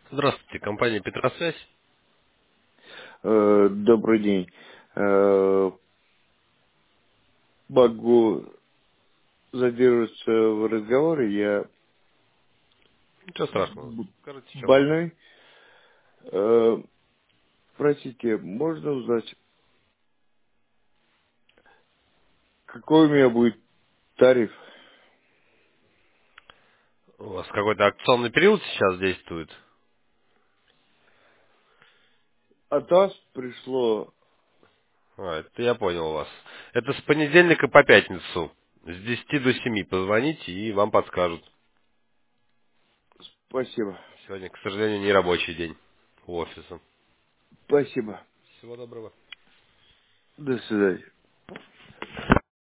Здравствуйте, компания Петросвязь. Добрый день. Могу задерживаться в разговоре. Я Ничего страшного. Скажите, в чем вопрос? больной. Э, Простите, можно узнать, какой у меня будет тариф? У вас какой-то акционный период сейчас действует? От вас пришло. Это я понял вас. Это с понедельника по пятницу. С 10 до 7 позвоните и вам подскажут. Спасибо. Сегодня, к сожалению, не рабочий день у офиса. Спасибо. Всего доброго. До свидания.